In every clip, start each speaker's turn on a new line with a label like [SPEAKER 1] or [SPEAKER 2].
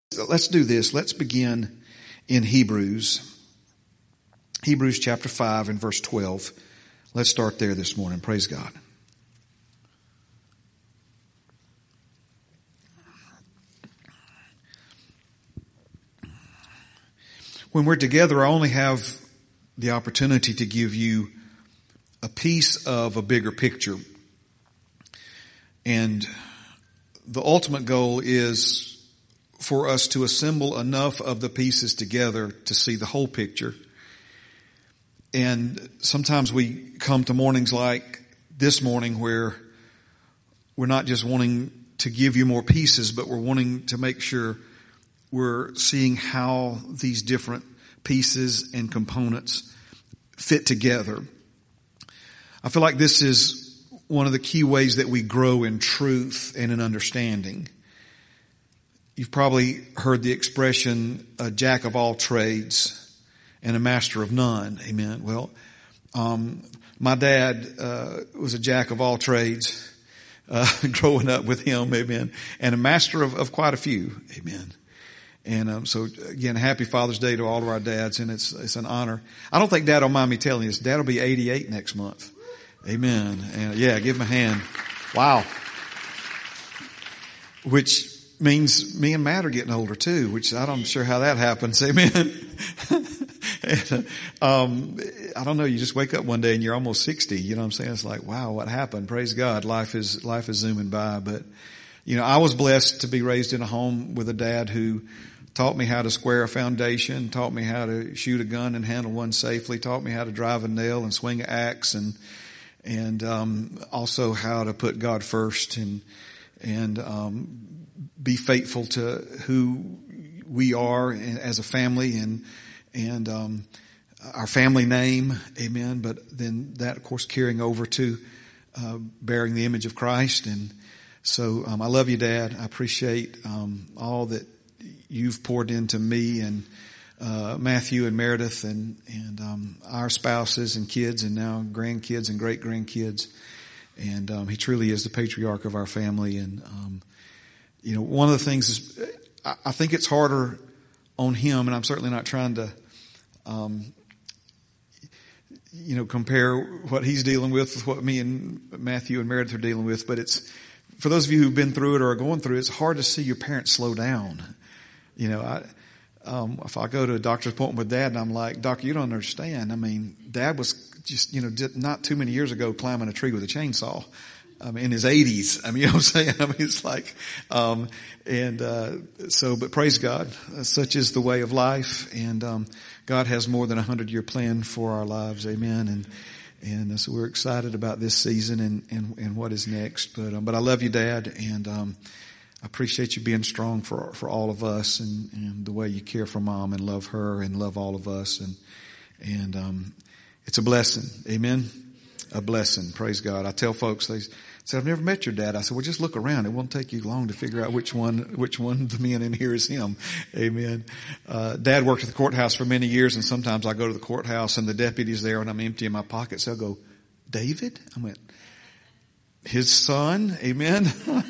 [SPEAKER 1] Let's do this. Let's begin in Hebrews. Hebrews chapter 5 and verse 12. Let's start there this morning. Praise God. When we're together, I only have the opportunity to give you a piece of a bigger picture. And the ultimate goal is for us to assemble enough of the pieces together to see the whole picture. And sometimes we come to mornings like this morning where we're not just wanting to give you more pieces, but we're wanting to make sure we're seeing how these different pieces and components fit together. I feel like this is one of the key ways that we grow in truth and in understanding. You've probably heard the expression, a jack of all trades and a master of none. Amen. Well, my dad was a jack of all trades growing up with him. Amen. And a master of quite a few. Amen. And so again, happy Father's Day to all of our dads, and it's an honor. I don't think Dad will mind me telling you this. Dad will be 88 next month. Amen. And yeah, give him a hand. Wow. Which means me and Matt are getting older too, which I'm sure how that happens. Amen. And, I don't know. You just wake up one day and you're almost 60. You know what I'm saying? It's like, wow, what happened? Praise God. Life is zooming by. But, you know, I was blessed to be raised in a home with a dad who taught me how to square a foundation, taught me how to shoot a gun and handle one safely, taught me how to drive a nail and swing an axe, and also how to put God first and be faithful to who we are as a family and our family name. Amen. But then that, of course, carrying over to bearing the image of Christ. And so I love you, Dad. I appreciate all that you've poured into me and Matthew and Meredith and our spouses and kids and now grandkids and great grandkids. And he truly is the patriarch of our family. And you know, one of the things is, I think it's harder on him, and I'm certainly not trying to, you know, compare what he's dealing with what me and Matthew and Meredith are dealing with. But it's, for those of you who've been through it or are going through it, it's hard to see your parents slow down. You know, if I go to a doctor's appointment with Dad and I'm like, Doctor, you don't understand. I mean, Dad was just, you know, not too many years ago climbing a tree with a chainsaw. In his 80s. I mean, you know what I'm saying? I mean, it's like, but praise God. Such is the way of life. And, God has more than 100-year plan for our lives. Amen. And so we're excited about this season and what is next. But I love you, Dad. And, I appreciate you being strong for all of us and the way you care for Mom and love her and love all of us. And it's a blessing. Amen. A blessing. Praise God. I tell folks, they said, I've never met your dad. I said, well, just look around. It won't take you long to figure out which one of the men in here is him. Amen. Dad worked at the courthouse for many years, and sometimes I go to the courthouse and the deputy's there and I'm emptying my pockets. They'll go, David? I went, his son. Amen.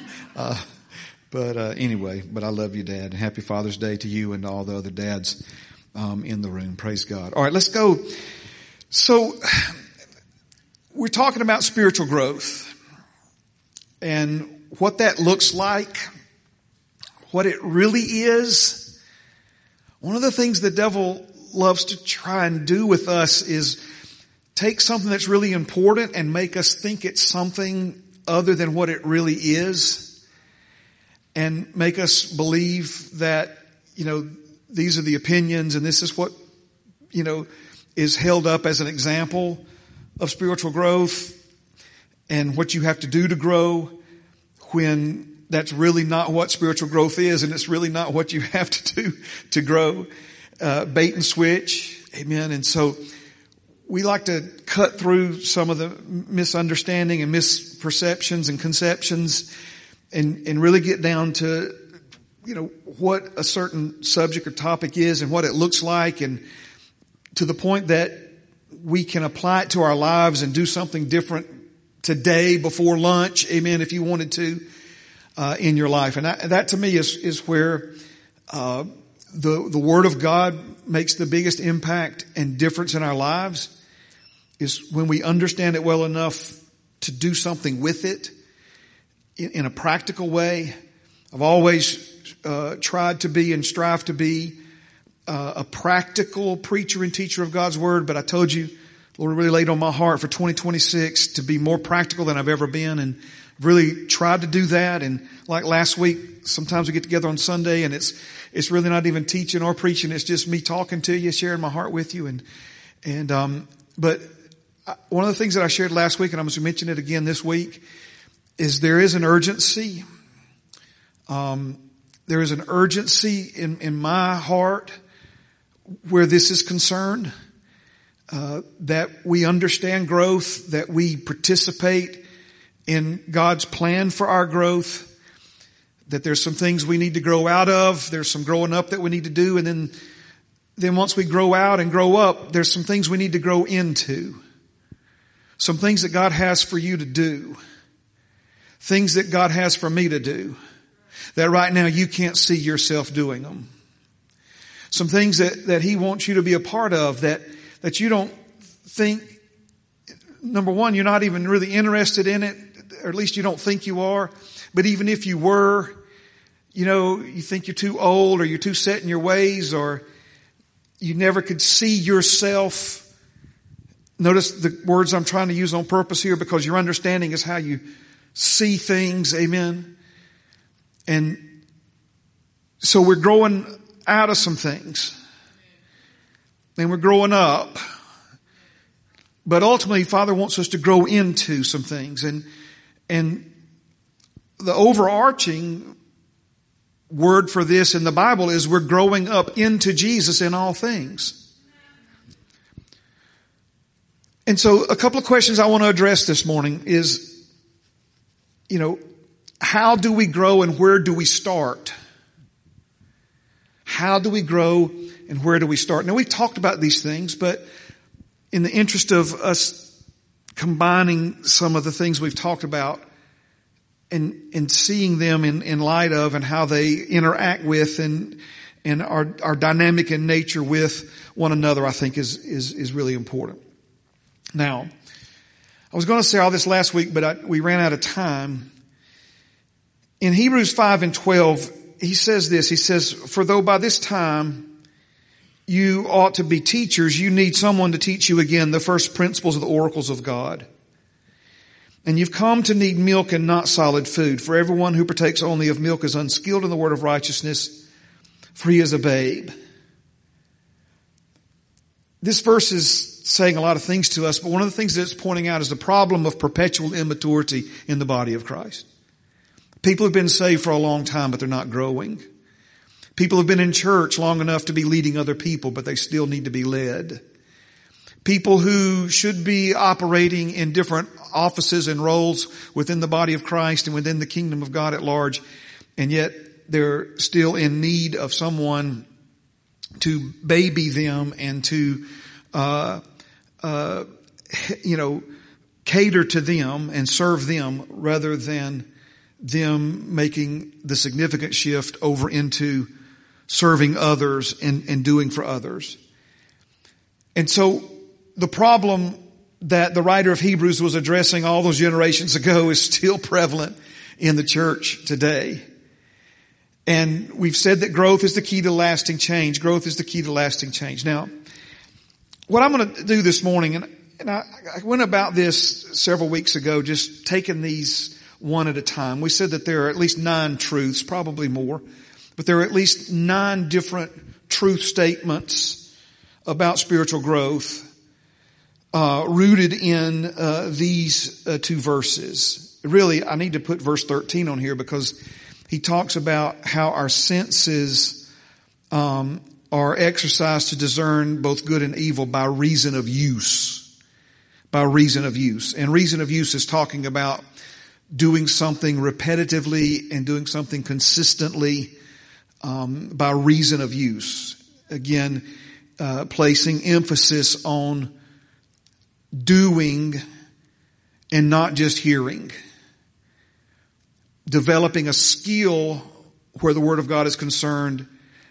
[SPEAKER 1] Anyway, I love you, Dad. Happy Father's Day to you and to all the other dads, in the room. Praise God. All right, let's go. So, we're talking about spiritual growth and what that looks like, what it really is. One of the things the devil loves to try and do with us is take something that's really important and make us think it's something other than what it really is, and make us believe that, you know, these are the opinions and this is what, you know, is held up as an example of spiritual growth and what you have to do to grow, when that's really not what spiritual growth is, and it's really not what you have to do to grow. Bait and switch. Amen. And so we like to cut through some of the misunderstanding and misperceptions and conceptions and really get down to, you know, what a certain subject or topic is and what it looks like, and to the point that we can apply it to our lives and do something different today before lunch. Amen. If you wanted to, in your life. And that to me is where, the Word of God makes the biggest impact and difference in our lives is when we understand it well enough to do something with it in a practical way. I've always tried to be and strive to be a practical preacher and teacher of God's Word, but I told you, the Lord really laid on my heart for 2026 to be more practical than I've ever been, and really tried to do that. And like last week, sometimes we get together on Sunday and it's really not even teaching or preaching. It's just me talking to you, sharing my heart with you. But one of the things that I shared last week, and I'm going to mention it again this week, is there is an urgency. There is an urgency in my heart where this is concerned, that we understand growth, that we participate in God's plan for our growth, that there's some things we need to grow out of, there's some growing up that we need to do, and then once we grow out and grow up, there's some things we need to grow into. Some things that God has for you to do. Things that God has for me to do. That right now you can't see yourself doing them. Some things that He wants you to be a part of that you don't think, number one, you're not even really interested in it, or at least you don't think you are. But even if you were, you think you're too old or you're too set in your ways or you never could see yourself. Notice the words I'm trying to use on purpose here because your understanding is how you see things. Amen. And so we're growing out of some things and we're growing up, but ultimately Father wants us to grow into some things, and the overarching word for this in the Bible is we're growing up into Jesus in all things. And so a couple of questions I want to address this morning is, how do we grow and where do we start? How do we grow and where do we start? Now we've talked about these things, but in the interest of us combining some of the things we've talked about and seeing them in light of and how they interact with and are dynamic in nature with one another, I think is really important. Now, I was going to say all this last week, but we ran out of time. In Hebrews 5:12, he says this. He says, "For though by this time you ought to be teachers, you need someone to teach you again the first principles of the oracles of God. And you've come to need milk and not solid food. For everyone who partakes only of milk is unskilled in the word of righteousness, for he is a babe." This verse is saying a lot of things to us, but one of the things that it's pointing out is the problem of perpetual immaturity in the body of Christ. People have been saved for a long time, but they're not growing. People have been in church long enough to be leading other people, but they still need to be led. People who should be operating in different offices and roles within the body of Christ and within the kingdom of God at large, and yet they're still in need of someone to baby them and to, cater to them and serve them rather than them making the significant shift over into serving others and doing for others. And so the problem that the writer of Hebrews was addressing all those generations ago is still prevalent in the church today. And we've said that growth is the key to lasting change. Growth is the key to lasting change. Now, what I'm going to do this morning, and I went about this several weeks ago, just taking these one at a time. We said that there are at least 9 truths, probably more, but there are at least 9 different truth statements about spiritual growth, rooted in these 2 verses. Really, I need to put verse 13 on here because he talks about how our senses are exercised to discern both good and evil by reason of use. By reason of use. And reason of use is talking about doing something repetitively and doing something consistently by reason of use. Again, placing emphasis on doing and not just hearing. Developing a skill where the Word of God is concerned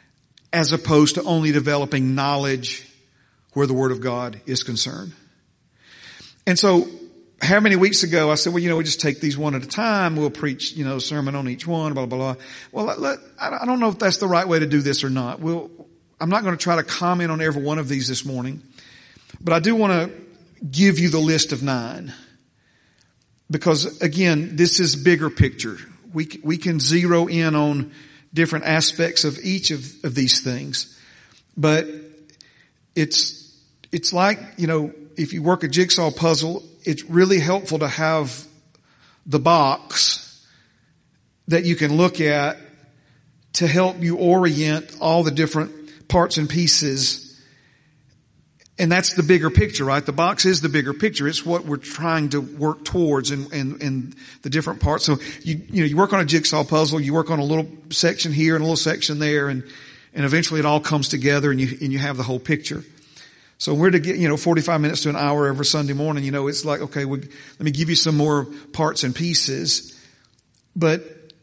[SPEAKER 1] as opposed to only developing knowledge where the Word of God is concerned. And so, how many weeks ago I said, well, we just take these one at a time. We'll preach, a sermon on each one, blah, blah, blah. Well, I don't know if that's the right way to do this or not. I'm not going to try to comment on every one of these this morning, but I do want to give you the list of 9. Because again, this is bigger picture. We can zero in on different aspects of each of these things. But it's like, if you work a jigsaw puzzle, it's really helpful to have the box that you can look at to help you orient all the different parts and pieces. And that's the bigger picture, right? The box is the bigger picture. It's what we're trying to work towards in the different parts. So you work on a jigsaw puzzle, you work on a little section here and a little section there, and eventually it all comes together and you have the whole picture. So we're to get, 45 minutes to an hour every Sunday morning, it's like, okay, let me give you some more parts and pieces, but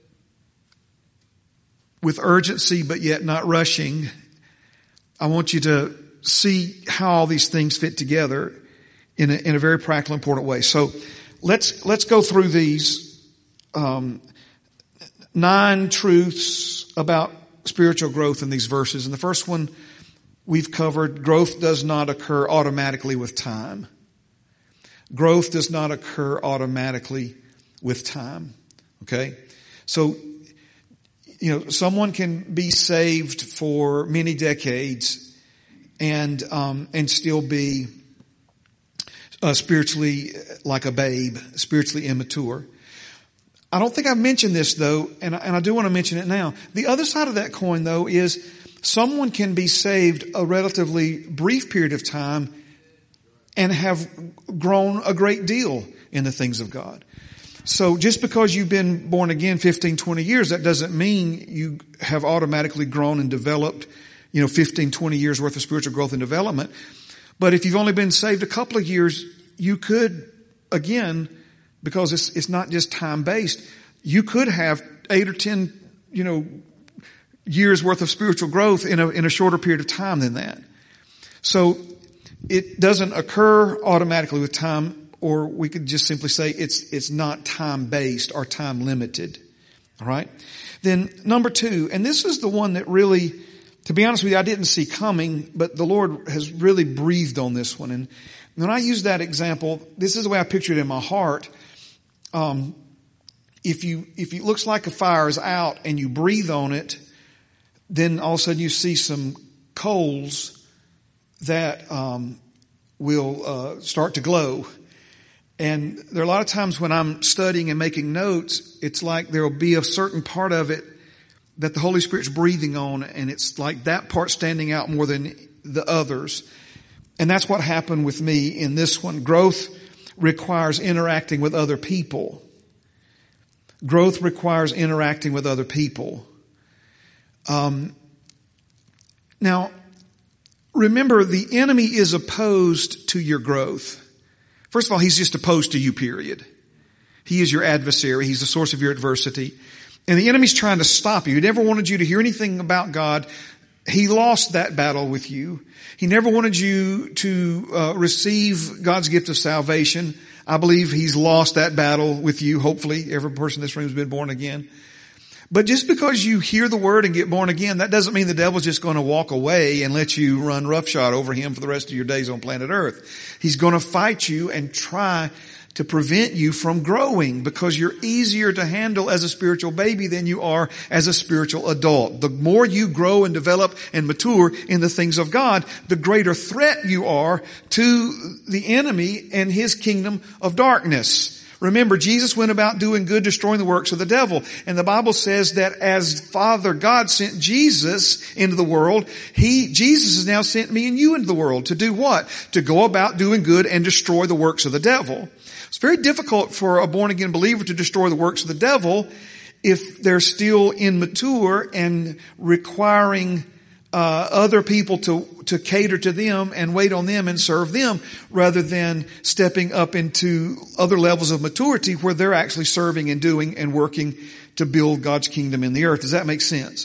[SPEAKER 1] with urgency, but yet not rushing. I want you to see how all these things fit together in a very practical, important way. So let's go through these 9 truths about spiritual growth in these verses. And the first one we've covered: growth does not occur automatically with time. Growth does not occur automatically with time. Okay? So, someone can be saved for many decades and still be spiritually like a babe, spiritually immature. I don't think I've mentioned this though, and I do want to mention it now. The other side of that coin though is someone can be saved a relatively brief period of time and have grown a great deal in the things of God. So just because you've been born again 15, 20 years, that doesn't mean you have automatically grown and developed 15, 20 years worth of spiritual growth and development. But if you've only been saved a couple of years, you could, again, because it's not just time based, you could have 8 or 10, years worth of spiritual growth in a shorter period of time than that. So it doesn't occur automatically with time, or we could just simply say it's not time based or time limited. All right. Then number 2, and this is the one that really, to be honest with you, I didn't see coming, but the Lord has really breathed on this one. And when I use that example, this is the way I picture it in my heart. If it looks like a fire is out and you breathe on it, then all of a sudden you see some coals that will start to glow. And there are a lot of times when I'm studying and making notes, it's like there will be a certain part of it that the Holy Spirit's breathing on, and it's like that part standing out more than the others. And that's what happened with me in this one. Growth requires interacting with other people. Growth requires interacting with other people. Now, remember, the enemy is opposed to your growth. First of all, he's just opposed to you, period. He is your adversary. He's the source of your adversity. And the enemy's trying to stop you. He never wanted you to hear anything about God. He lost that battle with you. He never wanted you to receive God's gift of salvation. I believe he's lost that battle with you. Hopefully, every person in this room has been born again. But just because you hear the word and get born again, that doesn't mean the devil's just going to walk away and let you run roughshod over him for the rest of your days on planet Earth. He's going to fight you and try to prevent you from growing, because you're easier to handle as a spiritual baby than you are as a spiritual adult. The more you grow and develop and mature in the things of God, the greater threat you are to the enemy and his kingdom of darkness. Remember, Jesus went about doing good, destroying the works of the devil. And the Bible says that as Father God sent Jesus into the world, Jesus has now sent me and you into the world to do what? To go about doing good and destroy the works of the devil. It's very difficult for a born-again believer to destroy the works of the devil if they're still immature and requiring other people to cater to them and wait on them and serve them, rather than stepping up into other levels of maturity where they're actually serving and doing and working to build God's kingdom in the earth. Does that make sense?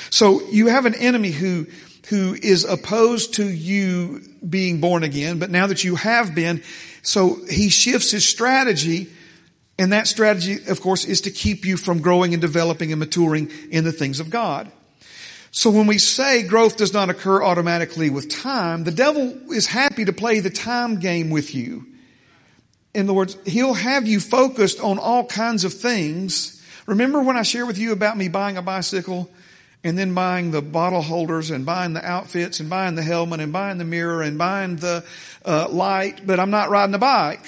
[SPEAKER 1] So you have an enemy who is opposed to you being born again, but now that you have been, so he shifts his strategy, and that strategy, of course, is to keep you from growing and developing and maturing in the things of God. So when we say growth does not occur automatically with time, the devil is happy to play the time game with you. In other words, he'll have you focused on all kinds of things. Remember when I shared with you about me buying a bicycle and then buying the bottle holders and buying the outfits and buying the helmet and buying the mirror and buying the light, but I'm not riding the bike.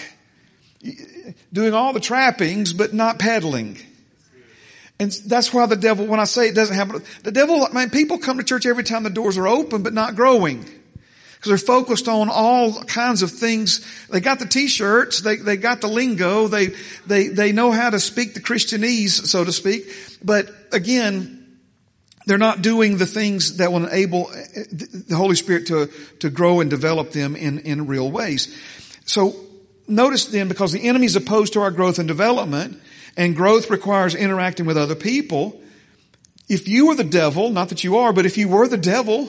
[SPEAKER 1] Doing all the trappings, but not pedaling. And that's why the devil, when I say it doesn't happen, the devil, man, people come to church every time the doors are open, but not growing. Because they're focused on all kinds of things. They got the t-shirts, they got the lingo, they know how to speak the Christianese, so to speak. But again, they're not doing the things that will enable the Holy Spirit to grow and develop them in real ways. So, notice then, because the enemy is opposed to our growth and development, and growth requires interacting with other people. If you were the devil, not that you are, but if you were the devil,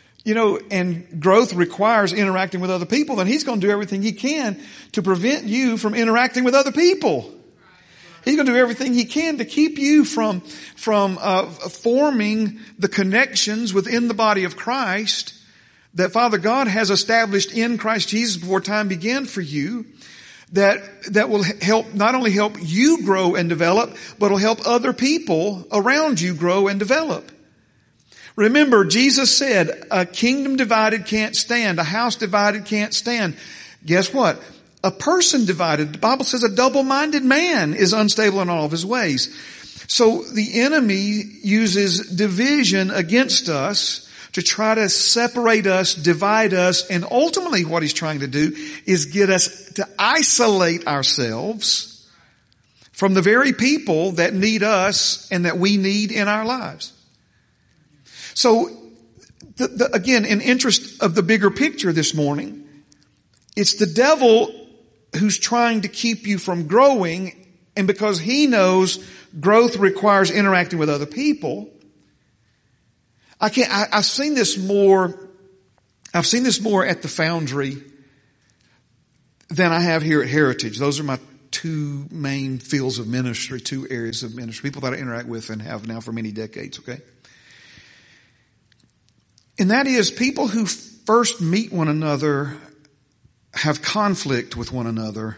[SPEAKER 1] and growth requires interacting with other people, then he's going to do everything he can to prevent you from interacting with other people. He's going to do everything he can to keep you from forming the connections within the body of Christ that Father God has established in Christ Jesus before time began for you, that will help, not only help you grow and develop, but will help other people around you grow and develop. Remember, Jesus said, a kingdom divided can't stand, a house divided can't stand. Guess what? A person divided, the Bible says a double-minded man is unstable in all of his ways. So the enemy uses division against us to try to separate us, divide us, and ultimately what he's trying to do is get us to isolate ourselves from the very people that need us and that we need in our lives. So, again, in interest of the bigger picture this morning, it's the devil who's trying to keep you from growing, and because he knows growth requires interacting with other people, I've seen this more at the Foundry than I have here at Heritage. Those are my two main fields of ministry, two areas of ministry, people that I interact with and have now for many decades, okay? And that is, people who first meet one another have conflict with one another,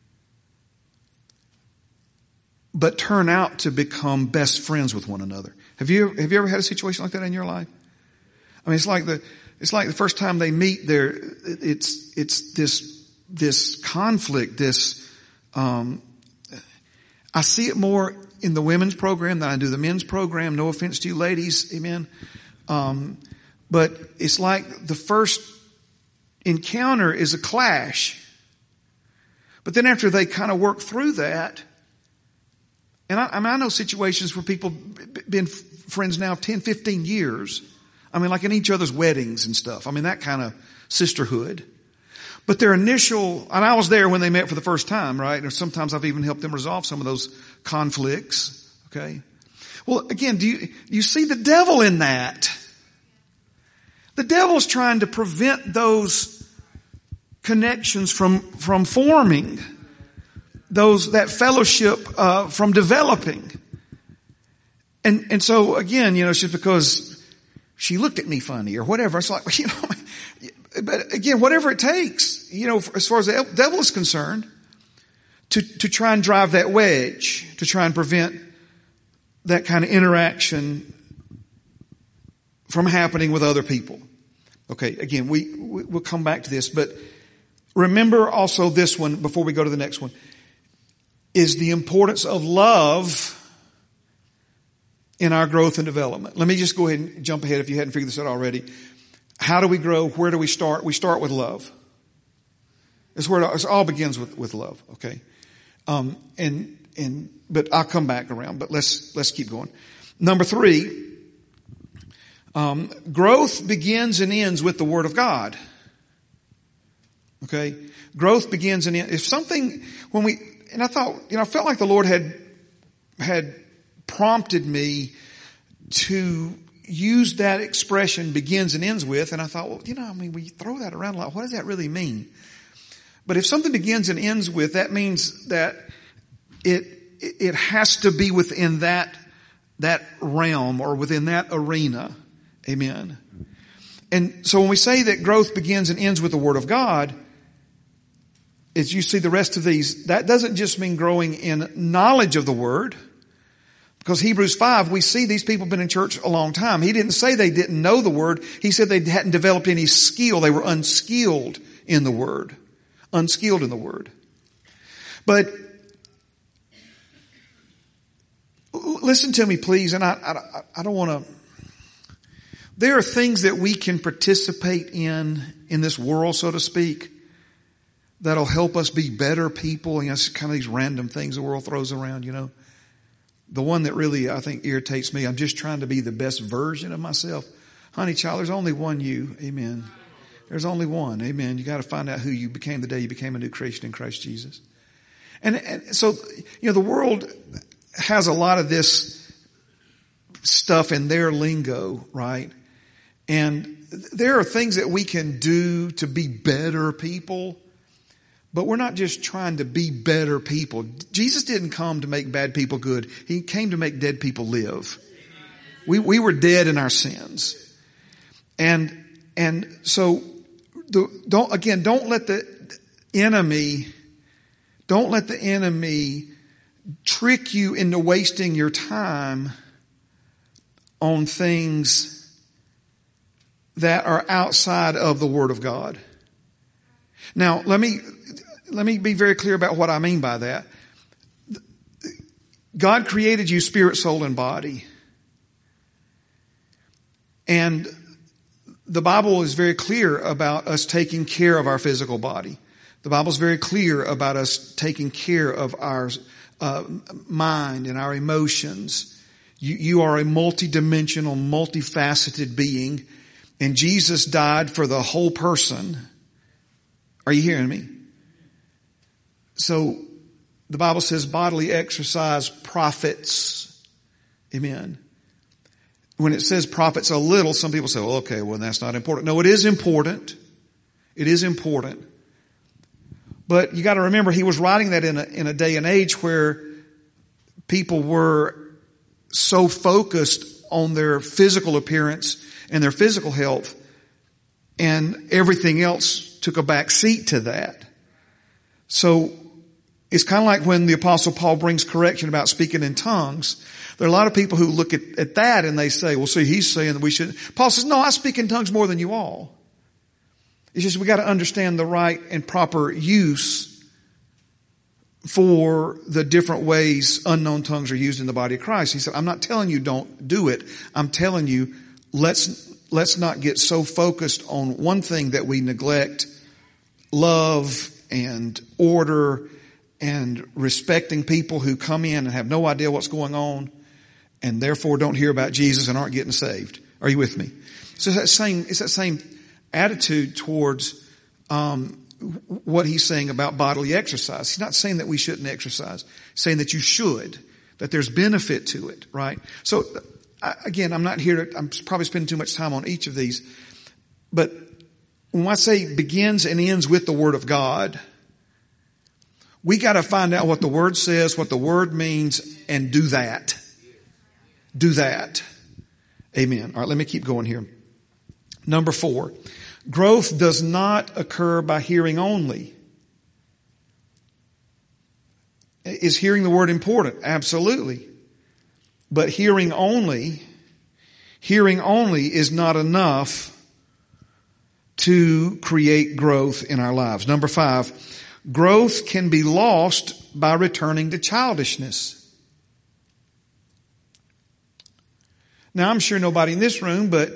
[SPEAKER 1] but turn out to become best friends with one another. Have you ever had a situation like that in your life? I mean, it's like the first time they meet, it's this conflict, I see it more in the women's program than I do the men's program. No offense to you ladies, amen. But it's like the first encounter is a clash. But then after they kind of work through that, and I know situations where people been friends now 10, 15 years. I mean, like in each other's weddings and stuff. I mean, that kind of sisterhood. But their initial, and I was there when they met for the first time, right? And sometimes I've even helped them resolve some of those conflicts. Okay. Well, again, do you see the devil in that? The devil's trying to prevent those connections from forming, that fellowship from developing. And so again, it's just because she looked at me funny or whatever. It's like, but again, whatever it takes, as far as the devil is concerned, to try and drive that wedge, to try and prevent that kind of interaction from happening with other people. Okay, again, we'll come back to this, but remember also this one before we go to the next one, is the importance of love in our growth and development. Let me just go ahead and jump ahead if you hadn't figured this out already. How do we grow? Where do we start? We start with love. It's where it all begins with love, okay? But I'll come back around, but let's keep going. Number 3, growth begins and ends with the Word of God. Okay? Growth begins and ends. If something, and I thought, I felt like the Lord had prompted me to used that expression, begins and ends with, and I thought, well, we throw that around a lot. What does that really mean? But if something begins and ends with, that means that it has to be within that realm or within that arena. Amen. And so when we say that growth begins and ends with the Word of God, as you see the rest of these, that doesn't just mean growing in knowledge of the Word. Because Hebrews 5, we see these people have been in church a long time. He didn't say they didn't know the Word. He said they hadn't developed any skill. They were unskilled in the Word. Unskilled in the Word. But listen to me, please, and I don't want to. There are things that we can participate in this world, so to speak, that'll help us be better people. It's kind of these random things the world throws around, The one that really, I think, irritates me, I'm just trying to be the best version of myself. Honey, child, there's only one you. Amen. There's only one. Amen. You got to find out who you became the day you became a new creation in Christ Jesus. And so, the world has a lot of this stuff in their lingo, right? And there are things that we can do to be better people. But we're not just trying to be better people. Jesus didn't come to make bad people good. He came to make dead people live. We were dead in our sins. And so don't let the enemy trick you into wasting your time on things that are outside of the Word of God. Now, let me be very clear about what I mean by that. God created you spirit, soul, and body. And the Bible is very clear about us taking care of our physical body. The Bible is very clear about us taking care of our mind and our emotions. You are a multidimensional, multifaceted being, and Jesus died for the whole person. Are you hearing me? So the Bible says bodily exercise profits. Amen. When it says profits a little, some people say, well, okay, well, that's not important. No, it is important. It is important. But you got to remember, he was writing that in a day and age where people were so focused on their physical appearance and their physical health, and everything else took a back seat to that. So it's kind of like when the Apostle Paul brings correction about speaking in tongues. There are a lot of people who look at that and they say, well, see, he's saying that we should. Paul says, no, I speak in tongues more than you all. It's just we got to understand the right and proper use for the different ways unknown tongues are used in the body of Christ. He said, I'm not telling you don't do it. I'm telling you, let's not get so focused on one thing that we neglect love and order and respecting people who come in and have no idea what's going on and therefore don't hear about Jesus and aren't getting saved. Are you with me? So it's that same attitude towards what he's saying about bodily exercise. He's not saying that we shouldn't exercise. He's saying that you should, that there's benefit to it, right? So again, I'm probably spending too much time on each of these, but when I say begins and ends with the Word of God, we got to find out what the Word says, what the Word means, and do that. Do that. Amen. All right, let me keep going here. Number 4, growth does not occur by hearing only. Is hearing the Word important? Absolutely. But hearing only is not enough to create growth in our lives. Number 5, growth can be lost by returning to childishness. Now, I'm sure nobody in this room, but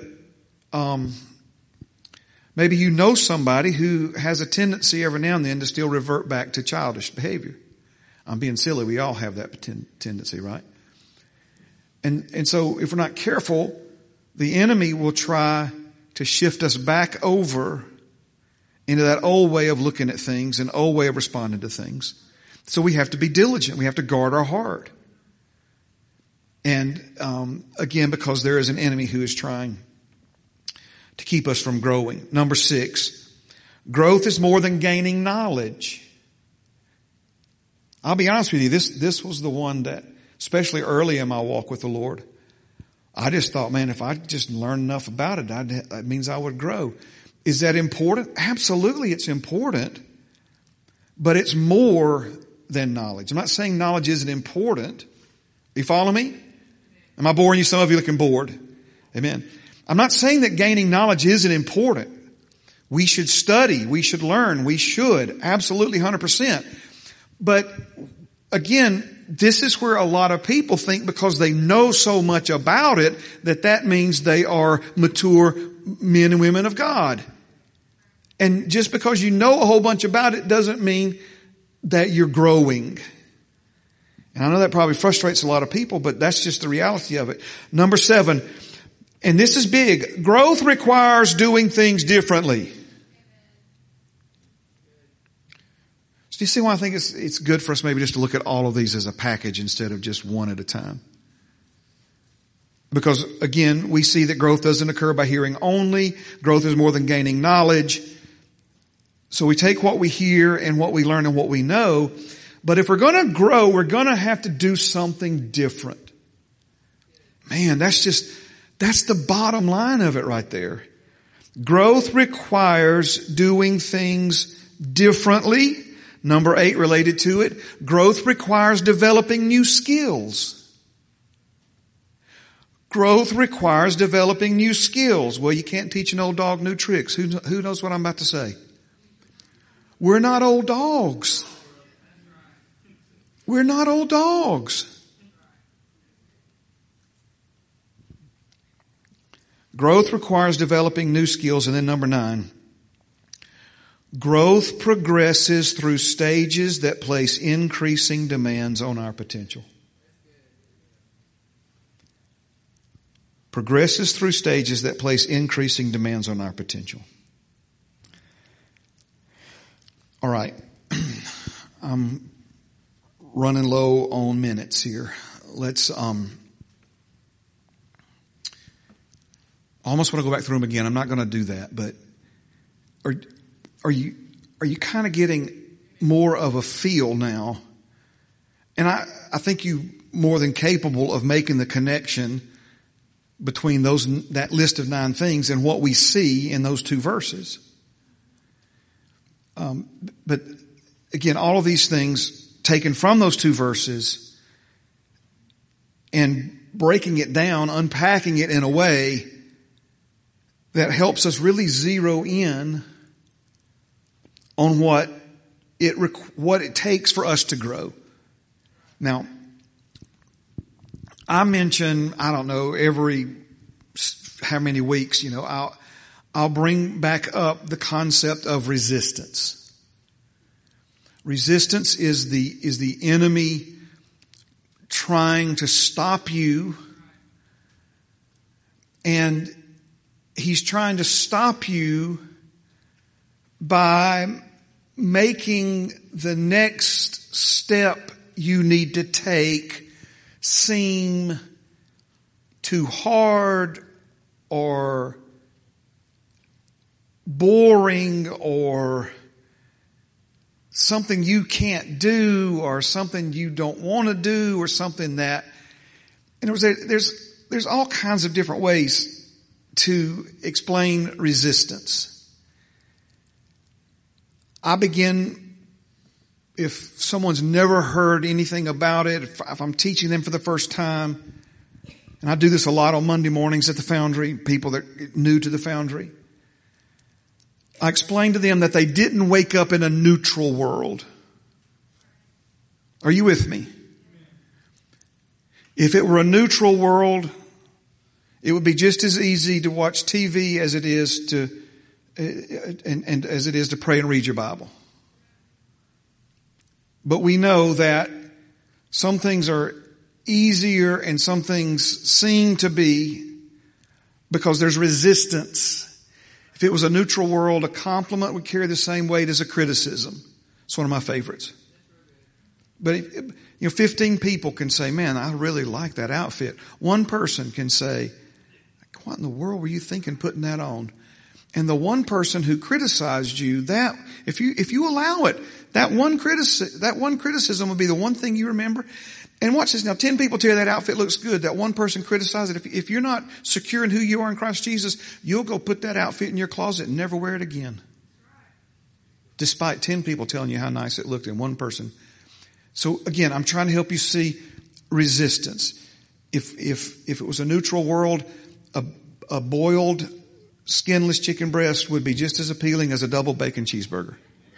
[SPEAKER 1] maybe you know somebody who has a tendency every now and then to still revert back to childish behavior. I'm being silly. We all have that tendency, right? And so if we're not careful, the enemy will try to shift us back over into that old way of looking at things and old way of responding to things. So we have to be diligent. We have to guard our heart. And again, because there is an enemy who is trying to keep us from growing. Number 6, growth is more than gaining knowledge. I'll be honest with you, this was the one that, especially early in my walk with the Lord, I just thought, man, if I just learn enough about it, that means I would grow. Is that important? Absolutely, it's important. But it's more than knowledge. I'm not saying knowledge isn't important. You follow me? Am I boring you? Some of you looking bored. Amen. I'm not saying that gaining knowledge isn't important. We should study. We should learn. We should. Absolutely 100%. But again, this is where a lot of people think because they know so much about it that means they are mature men and women of God. And just because you know a whole bunch about it doesn't mean that you're growing. And I know that probably frustrates a lot of people, but that's just the reality of it. Number 7, and this is big, growth requires doing things differently. So do you see why I think it's good for us maybe just to look at all of these as a package instead of just one at a time? Because again, we see that growth doesn't occur by hearing only. Growth is more than gaining knowledge. So we take what we hear and what we learn and what we know. But if we're going to grow, we're going to have to do something different. Man, that's the bottom line of it right there. Growth requires doing things differently. Number 8 related to it. Growth requires developing new skills. Growth requires developing new skills. Well, you can't teach an old dog new tricks. Who knows what I'm about to say? We're not old dogs. We're not old dogs. Growth requires developing new skills. And then number 9. Growth progresses through stages that place increasing demands on our potential. Progresses through stages that place increasing demands on our potential. All right. I'm running low on minutes here. Let's, I almost want to go back through them again. I'm not going to do that, but are you kind of getting more of a feel now? And I think you more than capable of making the connection between that list of 9 things and what we see in those 2 verses. But again, all of these things taken from those 2 verses and breaking it down, unpacking it in a way that helps us really zero in on what it takes for us to grow. Now, I mention, I don't know, every how many weeks, I'll bring back up the concept of resistance. Resistance is the enemy trying to stop you, and he's trying to stop you by making the next step you need to take seem too hard or boring or something you can't do or something you don't want to do or something that, and there's all kinds of different ways to explain resistance. I begin, if someone's never heard anything about it, if I'm teaching them for the first time, and I do this a lot on Monday mornings at the Foundry, people that are new to the Foundry, I explain to them that they didn't wake up in a neutral world. Are you with me? If it were a neutral world, it would be just as easy to watch TV as it is to as it is to pray and read your Bible. But we know that some things are easier and some things seem to be because there's resistance. If it was a neutral world, a compliment would carry the same weight as a criticism. It's one of my favorites. But 15 people can say, man, I really like that outfit. One person can say, what in the world were you thinking putting that on? And the one person who criticized you, that if you allow it, that one criticism will be the one thing you remember. And watch this now. 10 people tell you that outfit looks good. That one person criticized it. If you're not secure in who you are in Christ Jesus, you'll go put that outfit in your closet and never wear it again. Despite 10 people telling you how nice it looked and one person. So again, I'm trying to help you see resistance. If it was a neutral world, a boiled, skinless chicken breast would be just as appealing as a double bacon cheeseburger.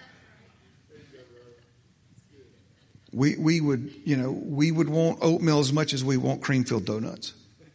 [SPEAKER 1] We would want oatmeal as much as we want cream-filled donuts.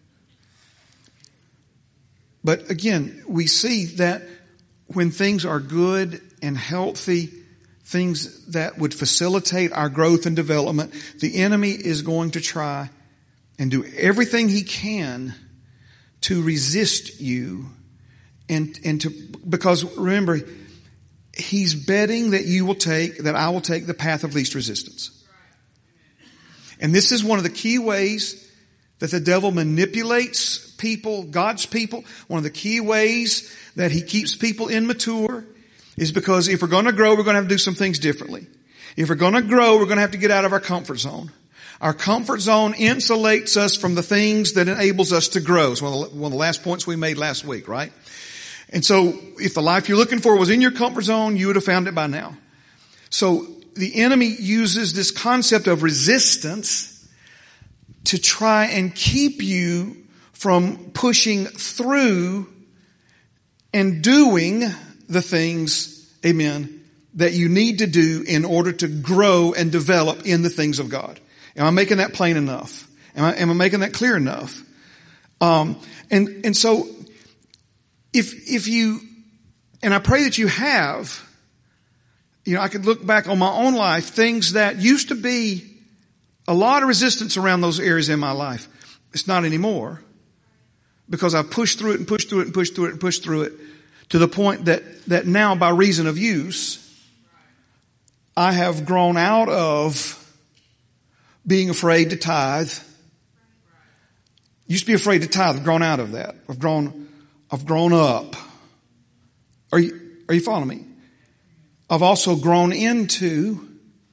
[SPEAKER 1] But again, we see that when things are good and healthy, things that would facilitate our growth and development, the enemy is going to try and do everything he can to resist you and to, because remember, he's betting that I will take the path of least resistance. And this is one of the key ways that the devil manipulates people, God's people. One of the key ways that he keeps people immature is because if we're going to grow, we're going to have to do some things differently. If we're going to grow, we're going to have to get out of our comfort zone. Our comfort zone insulates us from the things that enables us to grow. It's one of the last points we made last week, right? And so if the life you're looking for was in your comfort zone, you would have found it by now. So the enemy uses this concept of resistance to try and keep you from pushing through and doing the things, amen, that you need to do in order to grow and develop in the things of God. Am I making that plain enough? Am I making that clear enough? And so if you, and I pray that you have, I could look back on my own life, things that used to be a lot of resistance around those areas in my life. It's not anymore because I've pushed through it and pushed through it and pushed through it and pushed through it to the point that now by reason of use, I have grown out of being afraid to tithe. Used to be afraid to tithe. I've grown out of that. I've grown up. Are you following me? I've also grown into,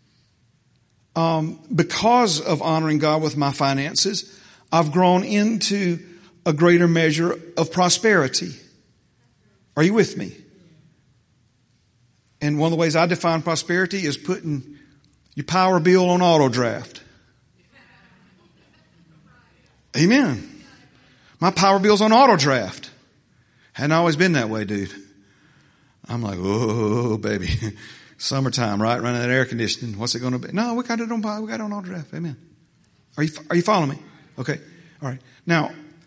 [SPEAKER 1] because of honoring God with my finances, I've grown into a greater measure of prosperity. Are you with me? And one of the ways I define prosperity is putting your power bill on auto draft. Amen. My power bill's on auto draft. Hadn't always been that way, dude. I'm like, oh, baby. Summertime, right? Running that air conditioning. What's it going to be? No, we got it on auto draft. Amen. Are you following me? Okay. All right. Now,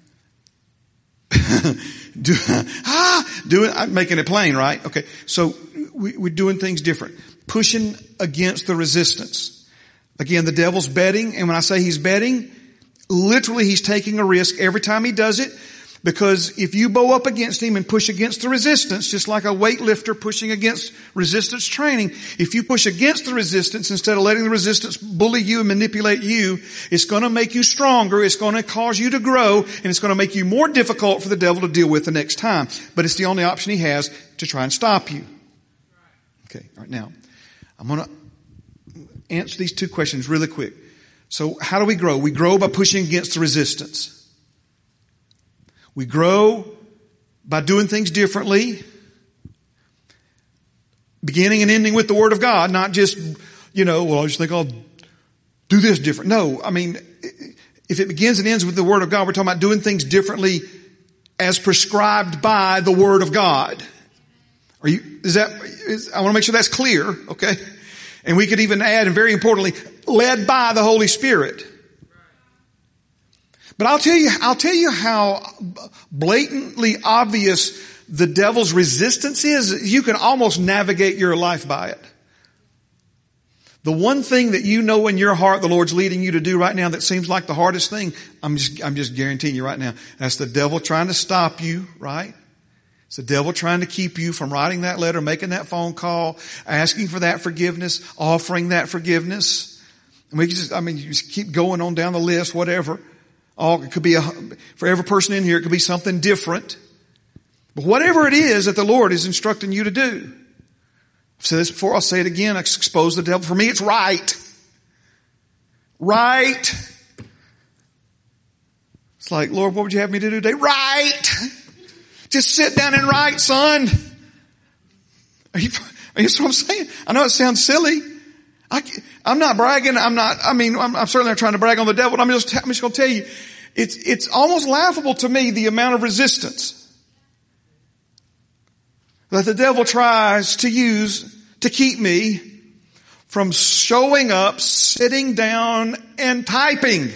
[SPEAKER 1] I'm making it plain, right? Okay. So we're doing things different. Pushing against the resistance. Again, the devil's betting. And when I say he's betting, literally he's taking a risk every time he does it. Because if you bow up against him and push against the resistance, just like a weightlifter pushing against resistance training, if you push against the resistance instead of letting the resistance bully you and manipulate you, it's going to make you stronger, it's going to cause you to grow, and it's going to make you more difficult for the devil to deal with the next time. But it's the only option he has to try and stop you. Okay, all right, now, I'm going to answer these two questions really quick. So how do we grow? We grow by pushing against the resistance. We grow by doing things differently, beginning and ending with the Word of God, not just, I just think I'll do this different. No, I mean, if it begins and ends with the Word of God, we're talking about doing things differently as prescribed by the Word of God. I want to make sure that's clear, okay? And we could even add, and very importantly, led by the Holy Spirit. But I'll tell you how blatantly obvious the devil's resistance is. You can almost navigate your life by it. The one thing that you know in your heart the Lord's leading you to do right now that seems like the hardest thing, I'm just guaranteeing you right now, that's the devil trying to stop you, right? It's the devil trying to keep you from writing that letter, making that phone call, asking for that forgiveness, offering that forgiveness. And we can just, you just keep going on down the list, whatever. It could be for every person in here, it could be something different. But whatever it is that the Lord is instructing you to do. I've said this before, I'll say it again, expose the devil. For me, it's right. Right. It's like, Lord, what would you have me to do today? Right. Just sit down and write, son. Are you what I'm saying? I know it sounds silly. I'm not bragging. I'm certainly not trying to brag on the devil. I'm just going to tell you, it's almost laughable to me, the amount of resistance that the devil tries to use to keep me from showing up, sitting down, and typing.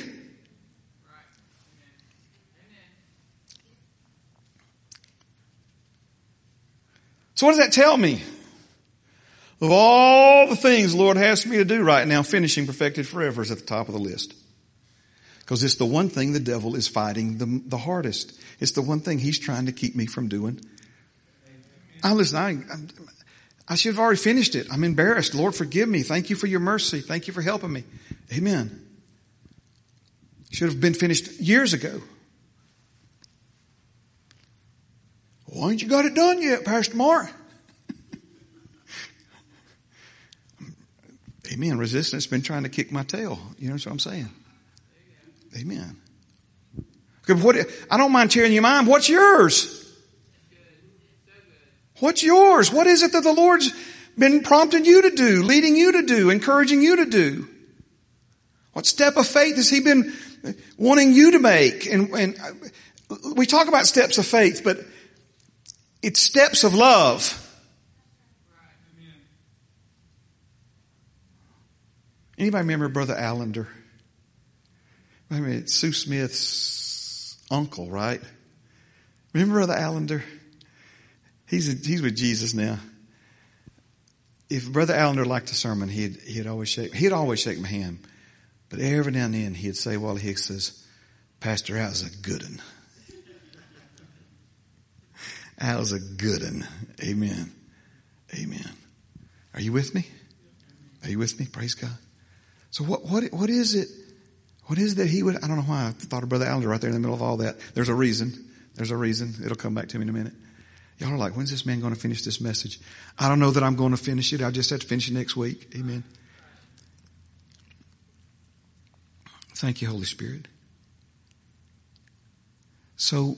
[SPEAKER 1] So what does that tell me? Of all the things the Lord has me to do right now, finishing perfected forever is at the top of the list. Because it's the one thing the devil is fighting the hardest. It's the one thing he's trying to keep me from doing. I should have already finished it. I'm embarrassed. Lord, forgive me. Thank you for your mercy. Thank you for helping me. Amen. Should have been finished years ago. Why ain't you got it done yet, Pastor Mark? Amen. Resistance has been trying to kick my tail. You know what I'm saying? Amen. Okay, I don't mind sharing your mind. What's yours? What's yours? What is it that the Lord's been prompting you to do, leading you to do, encouraging you to do? What step of faith has He been wanting you to make? And we talk about steps of faith, but it's steps of love. Anybody remember Brother Allender? It's Sue Smith's uncle, right? Remember Brother Allender? He's with Jesus now. If Brother Allender liked a sermon, he'd always shake my hand. But every now and then he'd say, Wally Hicks says, Pastor, that was a good one. That was a good one. Amen. Amen. Are you with me? Are you with me? Praise God. So what is it? What is it that he would, I don't know why I thought of Brother Allender right there in the middle of all that. There's a reason. There's a reason. It'll come back to me in a minute. Y'all are like, when's this man going to finish this message? I don't know that I'm going to finish it. I just have to finish it next week. Amen. Thank you, Holy Spirit. So,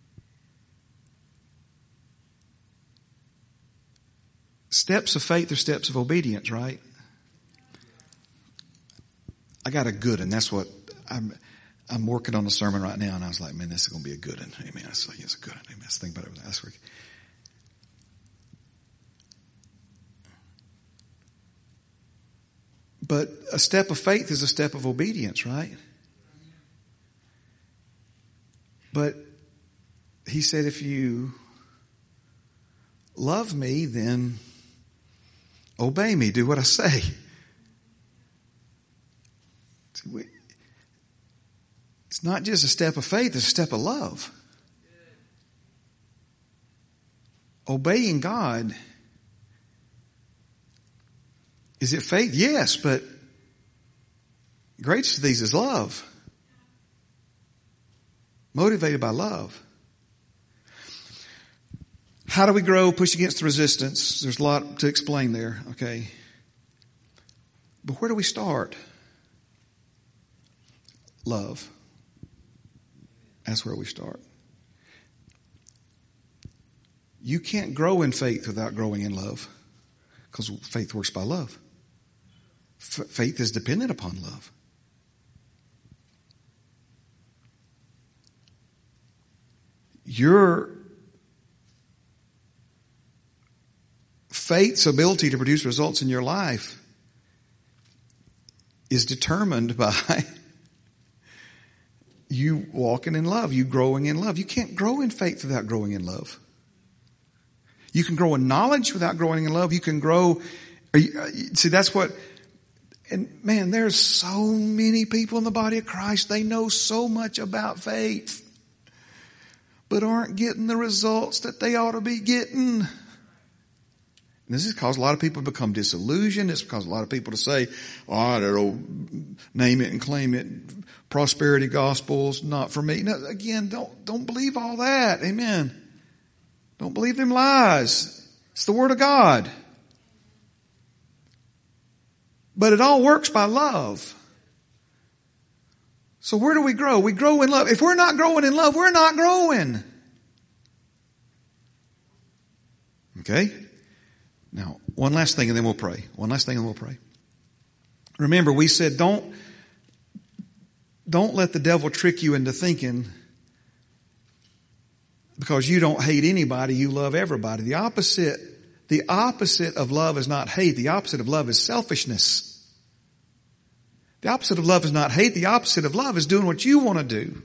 [SPEAKER 1] steps of faith are steps of obedience, right? I got a good one. That's what I'm working on a sermon right now, and I was like, man, this is going to be a good one. Amen. It's a good one. Amen. Let's think about it last week. But a step of faith is a step of obedience, right? But he said, if you love me, then obey me. Do what I say. It's not just a step of faith, it's a step of love. Obeying God. Is it faith? Yes, but greatest of these is love. Motivated by love. How do we grow, push against the resistance? There's a lot to explain there, okay? But where do we start? Love. That's where we start. You can't grow in faith without growing in love, because faith works by love. Faith is dependent upon love. Your faith's ability to produce results in your life is determined by you walking in love, you growing in love. You can't grow in faith without growing in love. You can grow in knowledge without growing in love. You can grow. See, that's what. And man, there's so many people in the body of Christ. They know so much about faith, but aren't getting the results that they ought to be getting. And this has caused a lot of people to become disillusioned. It's caused a lot of people to say, oh, that old name it and claim it, prosperity gospel's not for me. No, again, don't believe all that. Amen. Don't believe them lies. It's the Word of God. But it all works by love. So where do we grow? We grow in love. If we're not growing in love, we're not growing. Okay? Now, one last thing and then we'll pray. One last thing and we'll pray. Remember, we said don't let the devil trick you into thinking because you don't hate anybody, you love everybody. The opposite of love is not hate. The opposite of love is selfishness. The opposite of love is not hate. The opposite of love is doing what you want to do.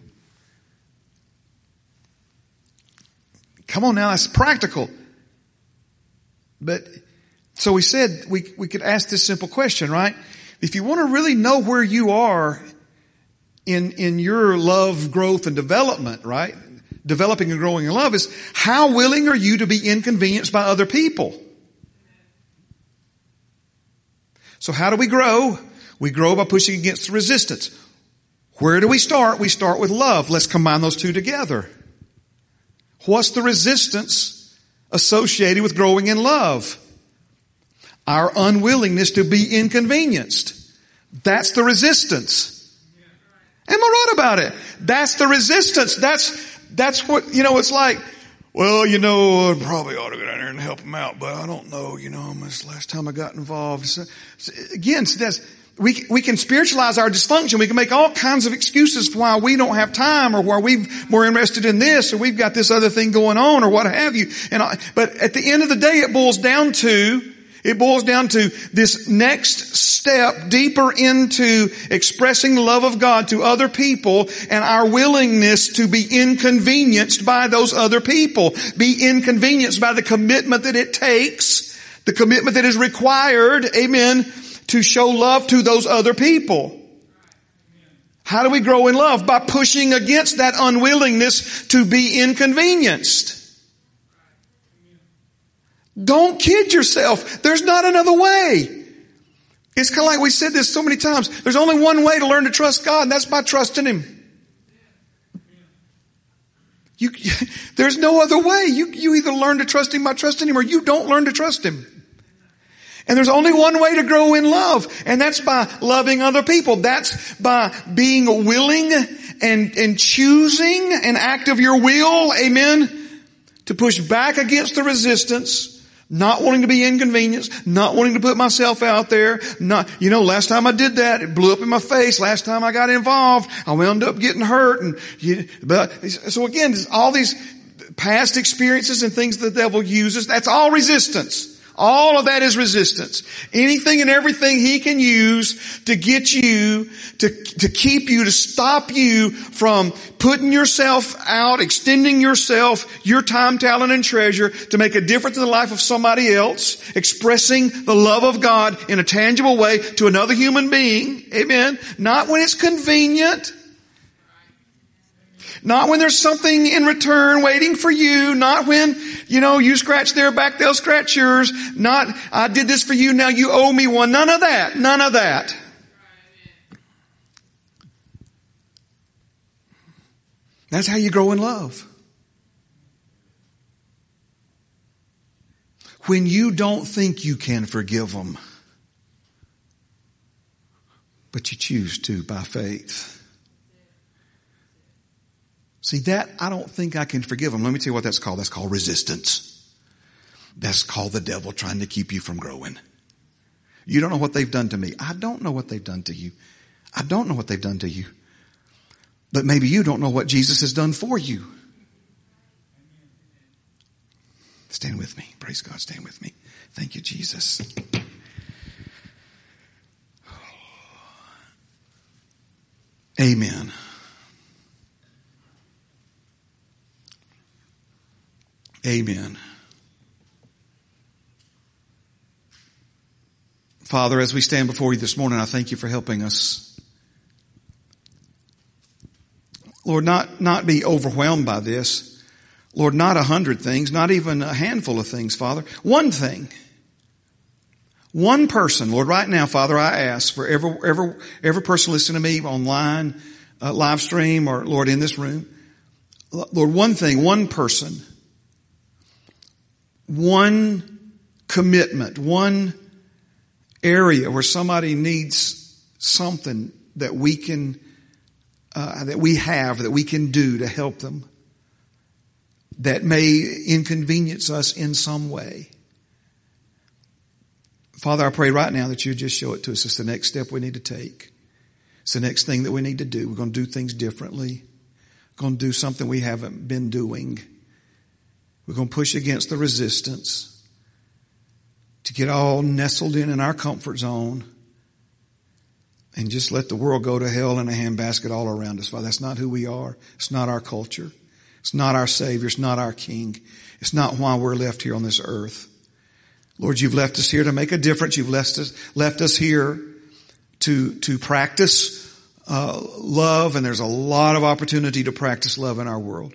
[SPEAKER 1] Come on now, that's practical. But, so we said we could ask this simple question, right? If you want to really know where you are in your love, growth, and development, right? Developing and growing in love is how willing are you to be inconvenienced by other people? So how do we grow? We grow by pushing against the resistance. Where do we start? We start with love. Let's combine those two together. What's the resistance associated with growing in love? Our unwillingness to be inconvenienced. That's the resistance. Am I right about it? That's the resistance. That's what, it's like, well, I probably ought to go down there and help them out, but I don't know, this last time I got involved. So, again, we can spiritualize our dysfunction. We can make all kinds of excuses for why we don't have time or why we're more interested in this or we've got this other thing going on or what have you. But at the end of the day, it boils down to this next step deeper into expressing the love of God to other people and our willingness to be inconvenienced by those other people. Be inconvenienced by the commitment that it takes, the commitment that is required, amen, to show love to those other people. How do we grow in love? By pushing against that unwillingness to be inconvenienced. Don't kid yourself. There's not another way. It's kind of like we said this so many times. There's only one way to learn to trust God, and that's by trusting Him. There's no other way. You either learn to trust Him by trusting Him or you don't learn to trust Him. And there's only one way to grow in love, and that's by loving other people. That's by being willing and choosing an act of your will, amen, to push back against the resistance, not wanting to be inconvenienced, not wanting to put myself out there. Last time I did that, it blew up in my face. Last time I got involved, I wound up getting hurt. So again, all these past experiences and things the devil uses, that's all resistance. All of that is resistance. Anything and everything he can use to get you, to keep you, to stop you from putting yourself out, extending yourself, your time, talent, and treasure to make a difference in the life of somebody else, expressing the love of God in a tangible way to another human being. Amen. Not when it's convenient. Not when there's something in return waiting for you. Not when, you scratch their back, they'll scratch yours. Not, I did this for you, now you owe me one. None of that. None of that. That's how you grow in love. When you don't think you can forgive them, but you choose to by faith. See, that, I don't think I can forgive them. Let me tell you what that's called. That's called resistance. That's called the devil trying to keep you from growing. You don't know what they've done to me. I don't know what they've done to you. I don't know what they've done to you. But maybe you don't know what Jesus has done for you. Stand with me. Praise God. Stand with me. Thank you, Jesus. Amen. Amen. Father, as we stand before you this morning, I thank you for helping us. Lord, not be overwhelmed by this. Lord, not 100 things, not even a handful of things, Father. One thing. One person, Lord, right now, Father, I ask for every person listening to me online, live stream, or Lord, in this room. Lord, one thing, one person, one commitment, one area where somebody needs something that we can, that we can do to help them, that may inconvenience us in some way. Father, I pray right now that you just show it to us. It's the next step we need to take. It's the next thing that we need to do. We're going to do things differently. We're going to do something we haven't been doing. We're going to push against the resistance to get all nestled in our comfort zone and just let the world go to hell in a handbasket all around us. Father, that's not who we are. It's not our culture. It's not our Savior. It's not our King. It's not why we're left here on this earth. Lord, you've left us here to make a difference. You've left us here to practice love, and there's a lot of opportunity to practice love in our world.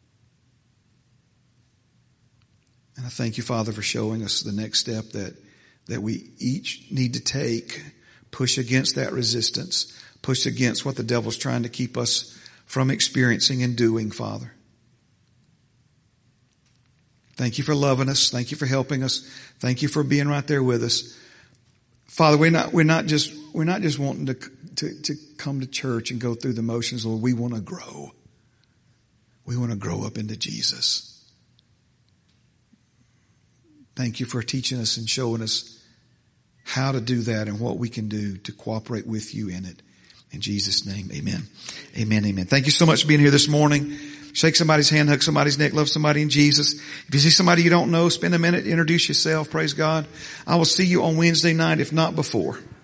[SPEAKER 1] And I thank you, Father, for showing us the next step that we each need to take. Push against that resistance. Push against what the devil's trying to keep us from experiencing and doing, Father. Thank you for loving us. Thank you for helping us. Thank you for being right there with us. Father, we're not just wanting to come to church and go through the motions, Lord. We want to grow. We want to grow up into Jesus. Thank you for teaching us and showing us how to do that and what we can do to cooperate with you in it. In Jesus' name, amen. Amen, amen. Thank you so much for being here this morning. Shake somebody's hand, hug somebody's neck, love somebody in Jesus. If you see somebody you don't know, spend a minute, introduce yourself. Praise God. I will see you on Wednesday night, if not before.